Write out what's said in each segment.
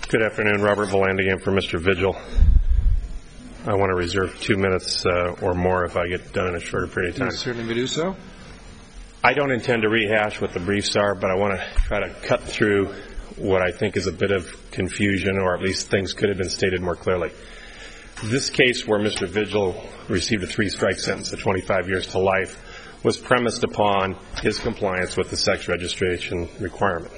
Good afternoon, Robert Volandigan for Mr. Vigil. I want to reserve 2 minutes or more if I get done in a shorter period of time. You certainly may do so. I don't intend to rehash what the briefs are, but I want to try to cut through what I think is a bit of confusion, or at least things could have been stated more clearly. This case where Mr. Vigil received a 3-strike sentence of 25 years to life was premised upon his compliance with the sex registration requirement.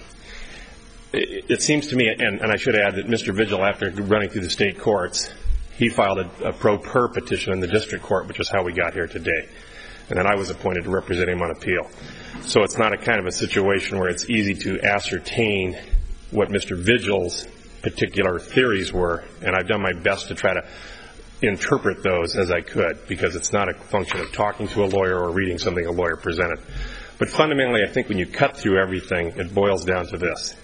It seems to me, and I should add that Mr. Vigil, after running through the state courts, he filed a pro per petition in the district court, which is how we got here today. And then I was appointed to represent him on appeal. So it's not a kind of a situation where it's easy to ascertain what Mr. Vigil's particular theories were, and I've done my best to try to interpret those as I could, because it's not a function of talking to a lawyer or reading something a lawyer presented. But fundamentally, I think when you cut through everything, it boils down to this.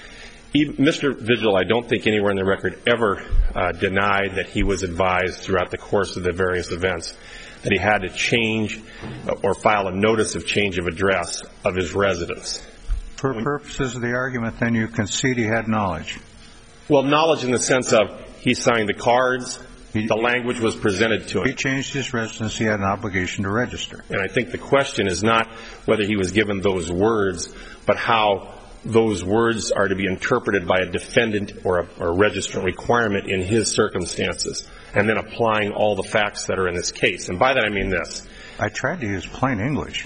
Mr. Vigil, I don't think anywhere in the record ever denied that he was advised throughout the course of the various events that he had to change or file a notice of change of address of his residence. For purposes of the argument, then, you concede he had knowledge? Well, knowledge in the sense of he signed the cards, the language was presented to him. He changed his residence, he had an obligation to register. And I think the question is not whether he was given those words, but how those words are to be interpreted by a defendant or a registrant requirement in his circumstances, and then applying all the facts that are in this case. And by that I mean this. I tried to use plain English.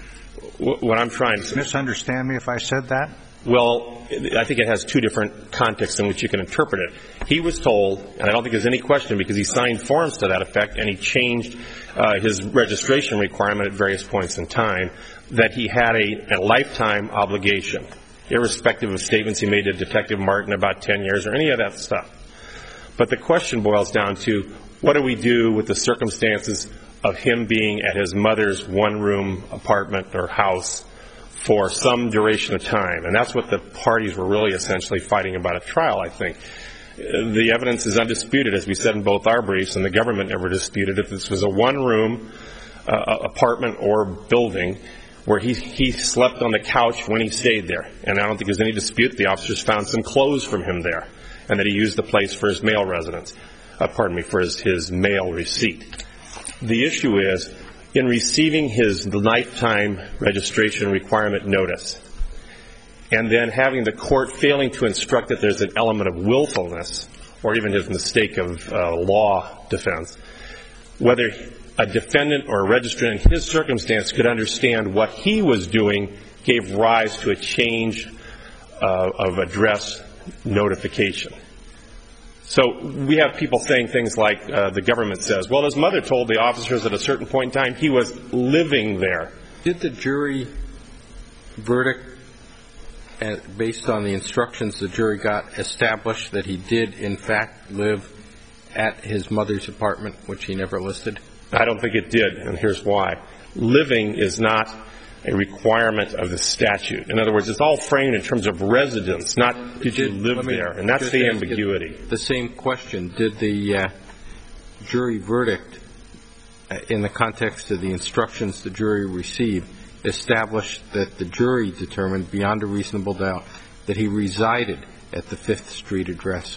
What I'm trying to... Misunderstand me if I said that? Well, I think it has two different contexts in which you can interpret it. He was told, and I don't think there's any question because he signed forms to that effect and he changed his registration requirement at various points in time, that he had a lifetime obligation, irrespective of statements he made to Detective Martin about 10 years or any of that stuff. But the question boils down to, what do we do with the circumstances of him being at his mother's one-room apartment or house for some duration of time? And that's what the parties were really essentially fighting about at trial, I think. The evidence is undisputed, as we said in both our briefs, and the government never disputed if this was a one-room apartment or building where he slept on the couch when he stayed there. And I don't think there's any dispute. The officers found some clothes from him there, and that he used the place for his mail residence. For his mail receipt. The issue is, in receiving his lifetime registration requirement notice, and then having the court failing to instruct that there's an element of willfulness, or even his mistake of law defense, whether a defendant or a registrant in his circumstance could understand what he was doing gave rise to a change of address notification. So we have people saying things like the government says, well, his mother told the officers at a certain point in time he was living there. Did the jury verdict, based on the instructions the jury got, establish that he did, in fact, live at his mother's apartment, which he never listed? I don't think it did, and here's why. Living is not a requirement of the statute. In other words, it's all framed in terms of residence, not did you live there, and that's the ambiguity. The same question, did the jury verdict, in the context of the instructions the jury received, establish that the jury determined beyond a reasonable doubt that he resided at the 5th Street address?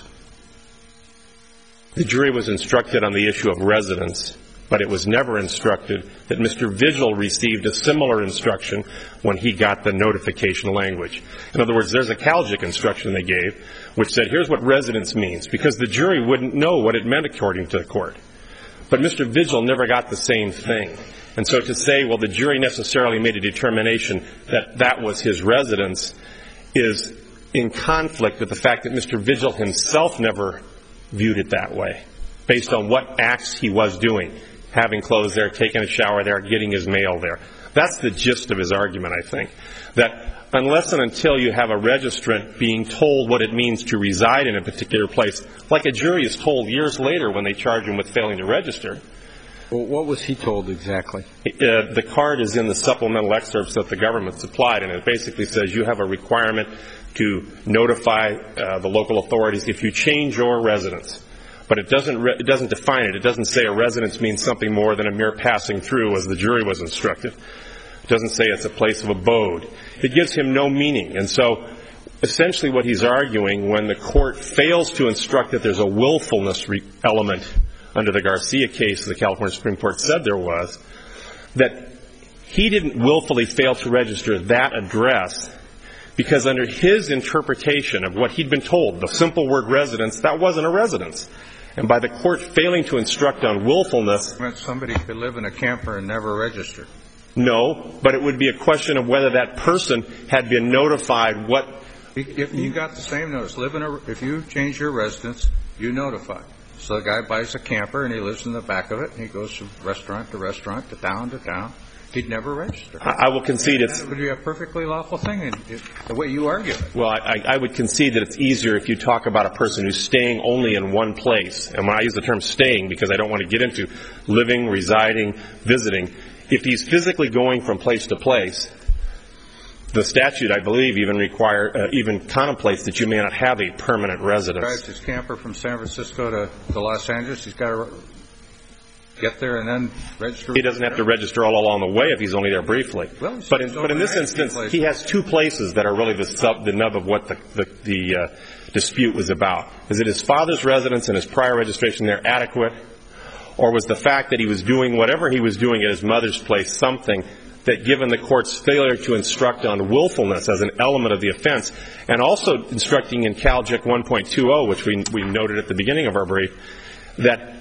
The jury was instructed on the issue of residence, but it was never instructed that Mr. Vigil received a similar instruction when he got the notification language. In other words, there's a Calgic instruction they gave, which said, here's what residence means, because the jury wouldn't know what it meant according to the court. But Mr. Vigil never got the same thing. And so to say, well, the jury necessarily made a determination that that was his residence is in conflict with the fact that Mr. Vigil himself never viewed it that way, based on what acts he was doing. Having clothes there, taking a shower there, getting his mail there. That's the gist of his argument, I think. That unless and until you have a registrant being told what it means to reside in a particular place, like a jury is told years later when they charge him with failing to register. Well, what was he told exactly? The card is in the supplemental excerpts that the government supplied, and it basically says you have a requirement to notify the local authorities if you change your residence. But it doesn't define it. It doesn't say a residence means something more than a mere passing through, as the jury was instructed. It doesn't say it's a place of abode. It gives him no meaning. And so essentially what he's arguing, when the court fails to instruct that there's a willfulness element under the Garcia case the California Supreme Court said there was, that he didn't willfully fail to register that address because under his interpretation of what he'd been told, the simple word residence, that wasn't a residence. And by the court failing to instruct on willfulness... Somebody could live in a camper and never register. No, but it would be a question of whether that person had been notified what... If you got the same notice, if you change your residence, you notify. So the guy buys a camper and he lives in the back of it and he goes from restaurant to restaurant, to town to town. He'd never register. I will concede it's... That would be a perfectly lawful thing, the way you argue it. Well, I would concede that it's easier if you talk about a person who's staying only in one place. And when I use the term staying, because I don't want to get into living, residing, visiting, if he's physically going from place to place, the statute, I believe, even contemplates that you may not have a permanent residence. Drives his camper from San Francisco to Los Angeles. He's got to get there and then register. He doesn't have to register all along the way if he's only there briefly. Well, but in this instance, he has two places that are really the nub of what the dispute was about. Is it his father's residence and his prior registration there adequate? Or was the fact that he was doing whatever he was doing at his mother's place something that, given the court's failure to instruct on willfulness as an element of the offense, and also instructing in CalJIC 1.20, which we noted at the beginning of our brief, that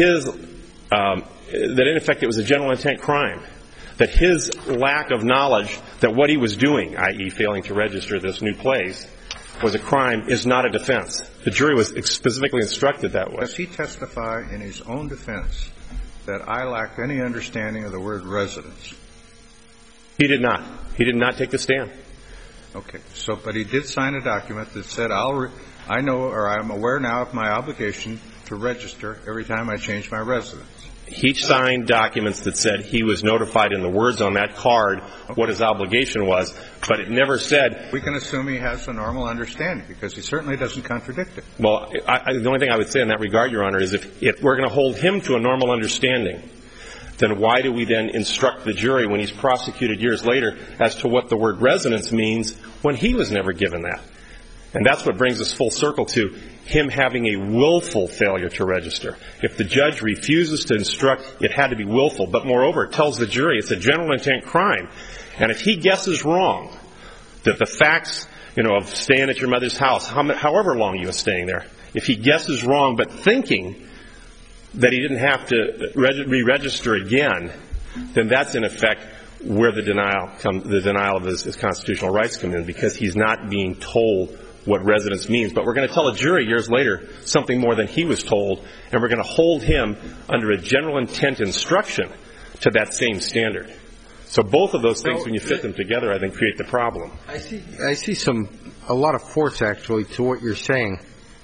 in effect it was a general intent crime, that his lack of knowledge that what he was doing, i.e. failing to register this new place, was a crime, is not a defense. The jury was specifically instructed that way. Does he testify in his own defense that I lacked any understanding of the word residence? He did not. He did not take the stand. Okay. But he did sign a document that said, I know, or I'm aware now of my obligation to register every time I change my residence. He signed documents that said he was notified in the words on that card what his obligation was, but it never said... We can assume he has a normal understanding, because he certainly doesn't contradict it. Well, the only thing I would say in that regard, Your Honor, is if we're going to hold him to a normal understanding, then why do we then instruct the jury when he's prosecuted years later as to what the word residence means when he was never given that? And that's what brings us full circle to him having a willful failure to register. If the judge refuses to instruct, it had to be willful. But moreover, it tells the jury it's a general intent crime. And if he guesses wrong, that the facts, of staying at your mother's house, however long you were staying there, if he guesses wrong but thinking that he didn't have to re-register again, then that's in effect where the denial of his constitutional rights come in, because he's not being told what residence means. But we're going to tell a jury years later something more than he was told, and we're going to hold him under a general intent instruction to that same standard. So both of those things, when you fit them together, I think create the problem. I see a lot of force, actually, to what you're saying.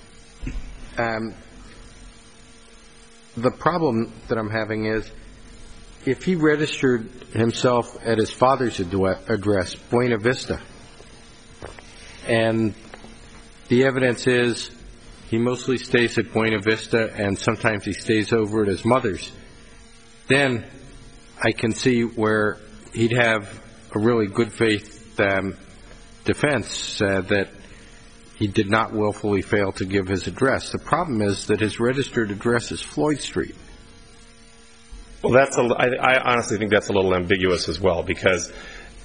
The problem that I'm having is, if he registered himself at his father's address, Buena Vista, and the evidence is he mostly stays at Buena Vista and sometimes he stays over at his mother's, then I can see where he'd have a really good faith defense that he did not willfully fail to give his address. The problem is that his registered address is Floyd Street. Well, I honestly think that's a little ambiguous as well, because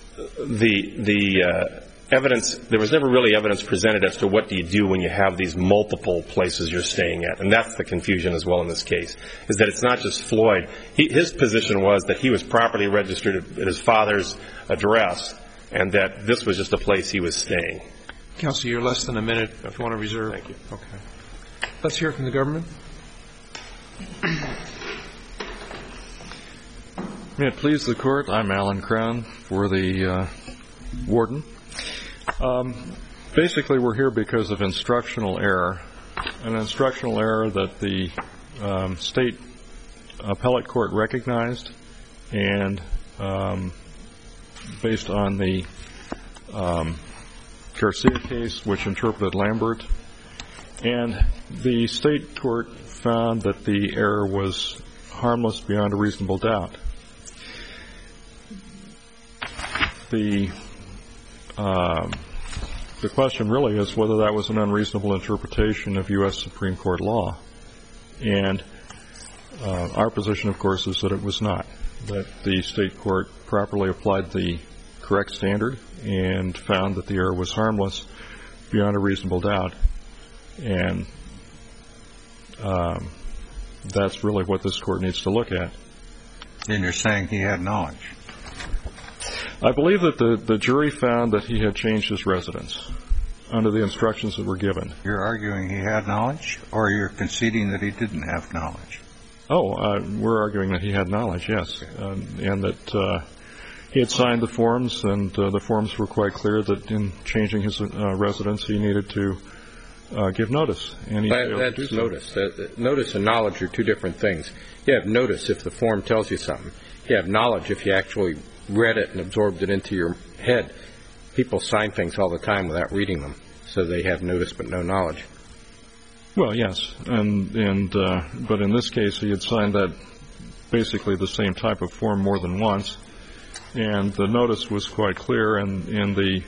the evidence, there was never really evidence presented as to what do you do when you have these multiple places you're staying at. And that's the confusion as well in this case, is that it's not just Floyd. His position was that he was properly registered at his father's address and that this was just a place he was staying. Counsel, you're less than a minute if you want to reserve. Thank you. Okay. Let's hear from the government. May it please the Court, I'm Alan Crown for the warden. Basically, we're here because of instructional error, an instructional error that the state appellate court recognized, and based on the Garcia case, which interpreted Lambert, and the state court found that the error was harmless beyond a reasonable doubt. The the question really is whether that was an unreasonable interpretation of U.S. Supreme Court law. And our position, of course, is that it was not, that the state court properly applied the correct standard and found that the error was harmless beyond a reasonable doubt. And that's really what this court needs to look at. And you're saying he had knowledge? I believe that the jury found that he had changed his residence under the instructions that were given. You're arguing he had knowledge, or you're conceding that he didn't have knowledge? We're arguing that he had knowledge, yes, and that he had signed the forms, and the forms were quite clear that in changing his residence he needed to give notice. And he failed to do so. Notice. Notice and knowledge are two different things. You have notice if the form tells you something. You have knowledge if you actually read it and absorbed it into your head. People sign things all the time without reading them, so they have notice but no knowledge. Well, yes, but in this case he had signed that basically the same type of form more than once, and the notice was quite clear, and the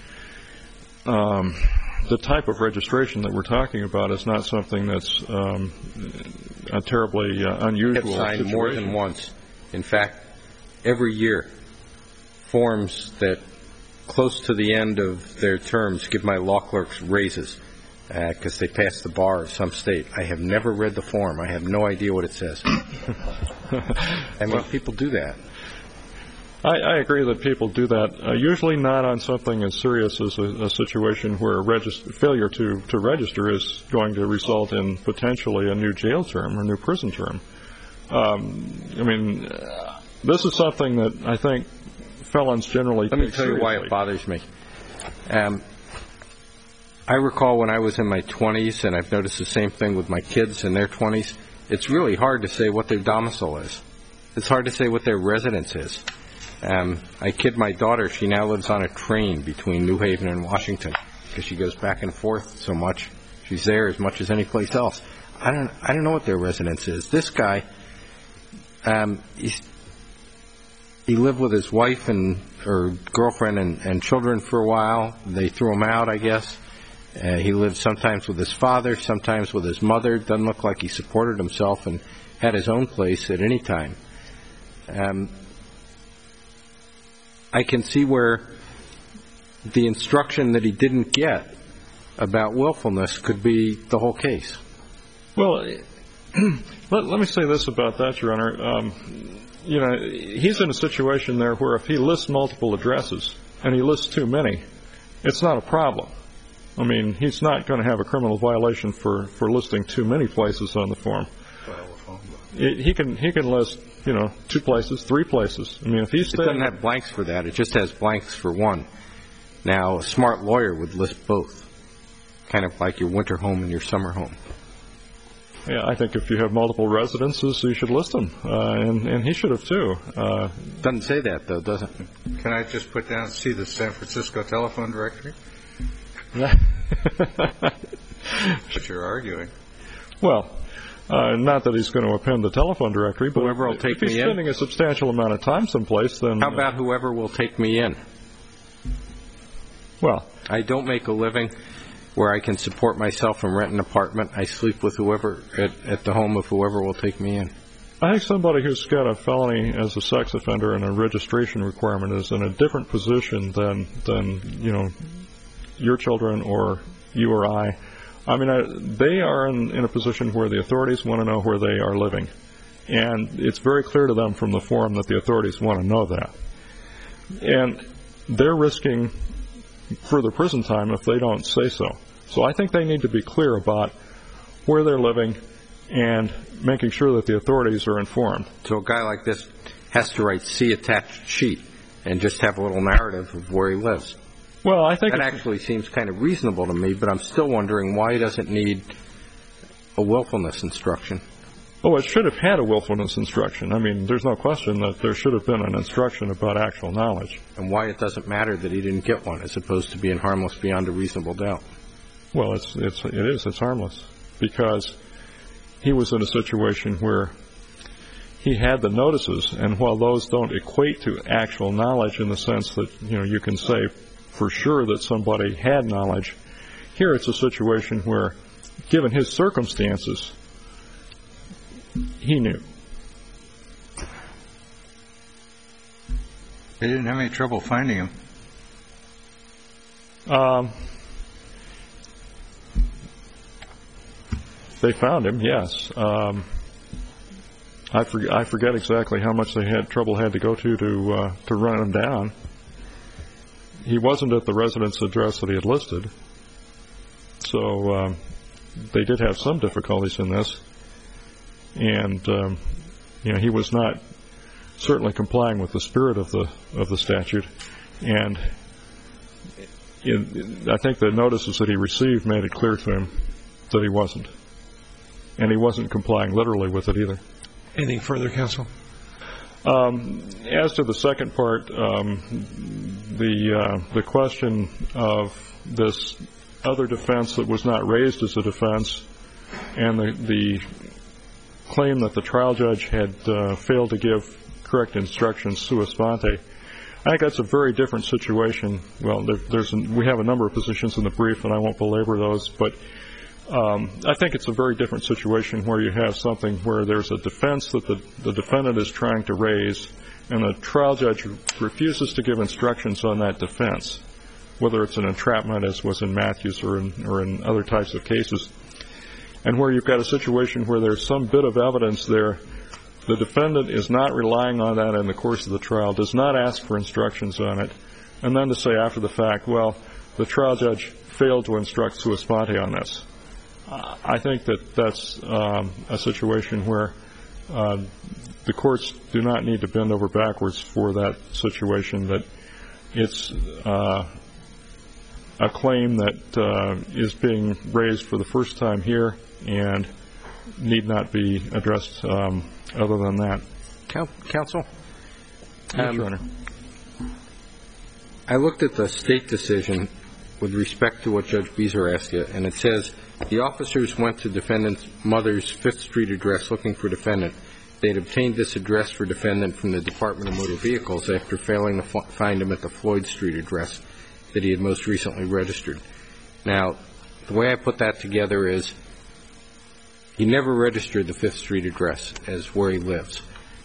type of registration that we're talking about is not something that's a terribly unusual situation. Signed more than once. In fact, every year, forms that close to the end of their terms give my law clerks raises because they passed the bar of some state. I have never read the form. I have no idea what it says. I mean, people do that. I agree that people do that, usually not on something as serious as a situation where failure to register is going to result in potentially a new jail term or new prison term. This is something that I think felons generally take seriously. Let me tell you why it bothers me. I recall when I was in my 20s, and I've noticed the same thing with my kids in their 20s, it's really hard to say what their domicile is. It's hard to say what their residence is. I kid my daughter, she now lives on a train between New Haven and Washington because she goes back and forth so much. She's there as much as any place else. I don't know what their residence is. This guy, he lived with his wife or girlfriend and children for a while. They threw him out, I guess. He lived sometimes with his father, sometimes with his mother. Doesn't look like he supported himself and had his own place at any time. I can see where the instruction that he didn't get about willfulness could be the whole case. Well, let me say this about that, Your Honor. He's in a situation there where if he lists multiple addresses and he lists too many, it's not a problem. I mean, he's not going to have a criminal violation for listing too many places on the form. He can list, 2 places, 3 places. I mean, if he's it doesn't have blanks for that. It just has blanks for one. Now, a smart lawyer would list both, kind of like your winter home and your summer home. Yeah, I think if you have multiple residences, you should list them, and he should have too. Doesn't say that though, does it? Can I just put down see the San Francisco telephone directory? What you're arguing? Well, not that he's going to append the telephone directory, but whoever will take if he's spending a substantial amount of time someplace, then how about whoever will take me in? Well, I don't make a living where I can support myself and rent an apartment. I sleep with whoever at the home of whoever will take me in. I think somebody who's got a felony as a sex offender and a registration requirement is in a different position than your children or you or I. I mean, they are in a position where the authorities want to know where they are living. And it's very clear to them from the form that the authorities want to know that. And they're risking further prison time if they don't say so. So I think they need to be clear about where they're living and making sure that the authorities are informed. So a guy like this has to write C attached sheet and just have a little narrative of where he lives. Well, I think that actually seems kind of reasonable to me, but I'm still wondering why he doesn't need a willfulness instruction. Oh, it should have had a willfulness instruction. I mean, there's no question that there should have been an instruction about actual knowledge. And why it doesn't matter that he didn't get one as opposed to being harmless beyond a reasonable doubt. Well, it's harmless because he was in a situation where he had the notices, and while those don't equate to actual knowledge in the sense that, you can say for sure that somebody had knowledge. Here it's a situation where, given his circumstances, he knew. They didn't have any trouble finding him. They found him, yes. I forget exactly how much they had to go to run him down. He wasn't at the residence address that he had listed, so they did have some difficulties in this, and he was not certainly complying with the spirit of the statute, and I think the notices that he received made it clear to him that he wasn't, and he wasn't complying literally with it either. Anything further, counsel? As to the second part, the question of this other defense that was not raised as a defense, and the claim that the trial judge had failed to give correct instructions sua sponte, I think that's a very different situation. Well, we have a number of positions in the brief, and I won't belabor those, but I think it's a very different situation where you have something where there's a defense that the defendant is trying to raise, and the trial judge refuses to give instructions on that defense, whether it's an entrapment, as was in Matthews, or in other types of cases, and where you've got a situation where there's some bit of evidence there. The defendant is not relying on that in the course of the trial, does not ask for instructions on it, and then to say after the fact, well, the trial judge failed to instruct sua sponte on this. I think that's a situation where the courts do not need to bend over backwards for that situation, that it's a claim that is being raised for the first time here and need not be addressed other than that. Counsel? Yes, Your Honor. I looked at the state decision with respect to what Judge Beezer asked you, and it says, the officers went to defendant's mother's 5th Street address looking for defendant. They had obtained this address for defendant from the Department of Motor Vehicles after failing to find him at the Floyd Street address that he had most recently registered. Now, the way I put that together is he never registered the 5th Street address as where he lives.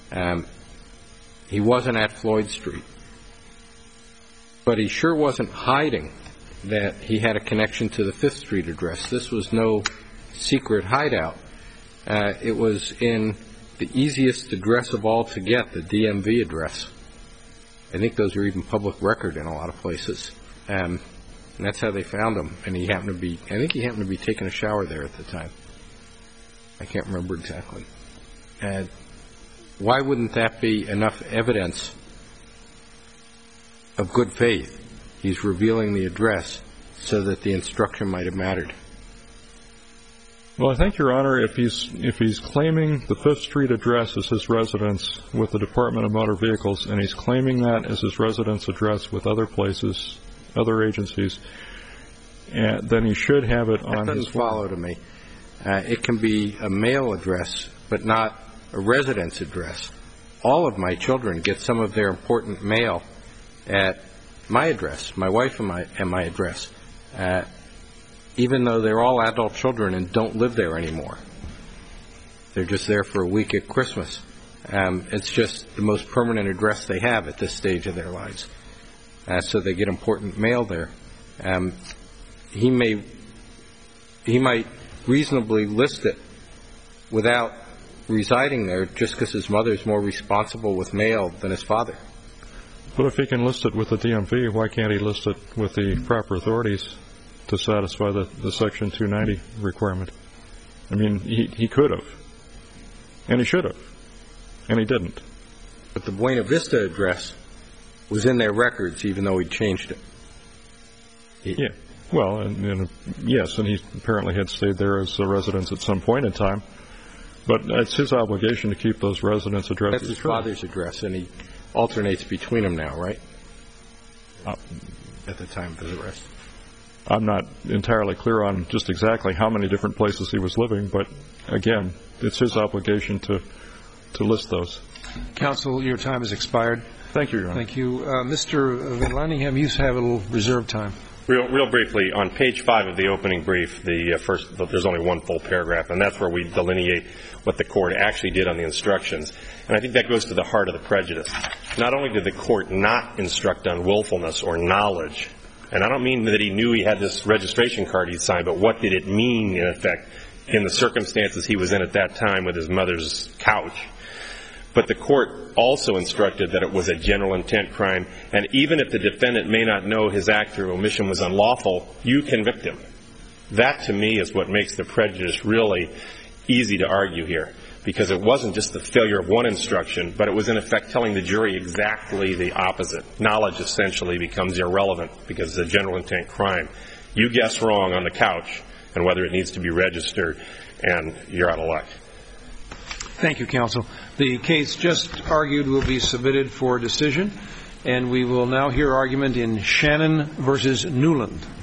He wasn't at Floyd Street. But he sure wasn't hiding that he had a connection to the 5th Street address. This was no secret hideout. It was in the easiest address of all to get, the DMV address. I think those are even public record in a lot of places. And that's how they found him. And I think he happened to be taking a shower there at the time. I can't remember exactly. Why wouldn't that be enough evidence of good faith? He's revealing the address so that the instruction might have mattered. Well, I think, Your Honor, if he's claiming the 5th Street address as his residence with the Department of Motor Vehicles, and he's claiming that as his residence address with other places, other agencies, then he should have it on his form. That doesn't follow to me. It can be a mail address, but not a residence address. All of my children get some of their important mail at my address, my wife and my address, even though they're all adult children and don't live there anymore. They're just there for a week at Christmas. It's just the most permanent address they have at this stage of their lives. So they get important mail there. He might reasonably list it without residing there just because his mother's more responsible with mail than his father. But if he can list it with the DMV, why can't he list it with the proper authorities to satisfy the Section 290 requirement? I mean, he could have, and he should have, and he didn't. But the Buena Vista address was in their records, even though he changed it. Yeah. Well, yes, and he apparently had stayed there as a residence at some point in time. But it's his obligation to keep those residence addresses. That's his father's address, and he alternates between them now, right? At the time of his arrest. I'm not entirely clear on just exactly how many different places he was living, but again, it's his obligation to list those. Counsel, your time has expired. Thank you, Your Honor. Thank you. Mr. Van Lanningham, you have a little reserve time. Real briefly, on page 5 of the opening brief, there's only one full paragraph, and that's where we delineate what the court actually did on the instructions. And I think that goes to the heart of the prejudice. Not only did the court not instruct on willfulness or knowledge, and I don't mean that he knew he had this registration card he'd signed, but what did it mean, in effect, in the circumstances he was in at that time with his mother's couch. But the court also instructed that it was a general intent crime, and even if the defendant may not know his act or omission was unlawful, you convict him. That, to me, is what makes the prejudice really easy to argue here, because it wasn't just the failure of one instruction, but it was, in effect, telling the jury exactly the opposite. Knowledge essentially becomes irrelevant because it's a general intent crime. You guess wrong on the couch and whether it needs to be registered, and you're out of luck. Thank you, counsel. The case just argued will be submitted for decision, and we will now hear argument in Shannon versus Newland.